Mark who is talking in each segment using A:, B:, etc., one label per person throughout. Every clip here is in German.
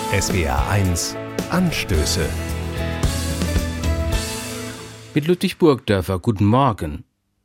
A: SWR1 Anstöße.
B: Mit Ludwig Burgdörfer, guten Morgen.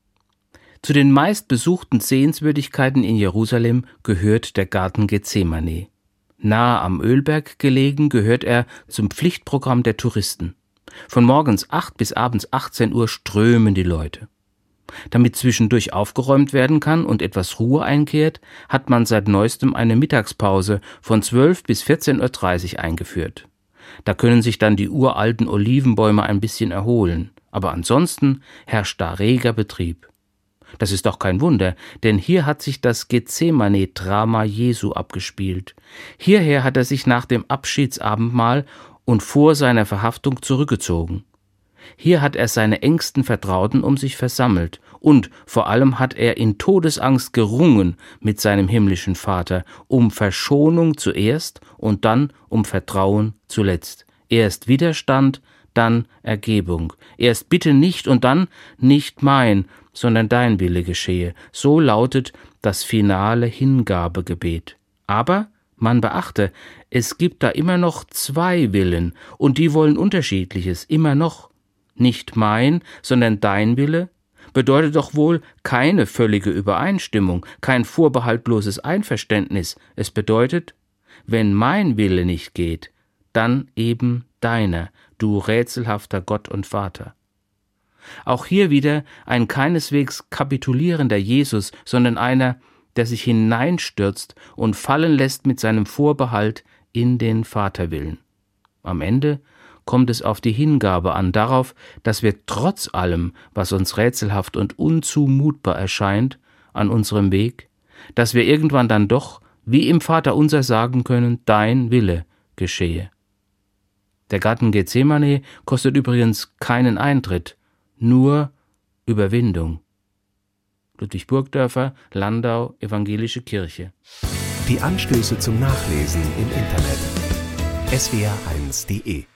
B: Zu den meistbesuchten Sehenswürdigkeiten in Jerusalem gehört der Garten Gethsemane. Nahe am Ölberg gelegen, gehört er zum Pflichtprogramm der Touristen. Von morgens 8 bis abends 18 Uhr strömen die Leute. Damit zwischendurch aufgeräumt werden kann und etwas Ruhe einkehrt, hat man seit neuestem eine Mittagspause von 12 bis 14.30 Uhr eingeführt. Da können sich dann die uralten Olivenbäume ein bisschen erholen, aber ansonsten herrscht da reger Betrieb. Das ist doch kein Wunder, denn hier hat sich das Gethsemane-Drama Jesu abgespielt. Hierher hat er sich nach dem Abschiedsabendmahl und vor seiner Verhaftung zurückgezogen. Hier hat er seine engsten Vertrauten um sich versammelt und vor allem hat er in Todesangst gerungen mit seinem himmlischen Vater, um Verschonung zuerst und dann um Vertrauen zuletzt. Erst Widerstand, dann Ergebung. Erst bitte nicht und dann nicht mein, sondern dein Wille geschehe. So lautet das finale Hingabegebet. Aber man beachte, es gibt da immer noch 2 Willen und die wollen Unterschiedliches, immer noch. Nicht mein, sondern dein Wille bedeutet doch wohl keine völlige Übereinstimmung, kein vorbehaltloses Einverständnis. Es bedeutet, wenn mein Wille nicht geht, dann eben deiner, du rätselhafter Gott und Vater. Auch hier wieder ein keineswegs kapitulierender Jesus, sondern einer, der sich hineinstürzt und fallen lässt mit seinem Vorbehalt in den Vaterwillen. Am Ende kommt es auf die Hingabe an, darauf, dass wir trotz allem, was uns rätselhaft und unzumutbar erscheint, an unserem Weg, dass wir irgendwann dann doch, wie im Vaterunser sagen können, dein Wille geschehe. Der Garten Gethsemane kostet übrigens keinen Eintritt, nur Überwindung. Ludwig Burgdörfer, Landau, Evangelische Kirche.
A: Die Anstöße zum Nachlesen im Internet. swr1.de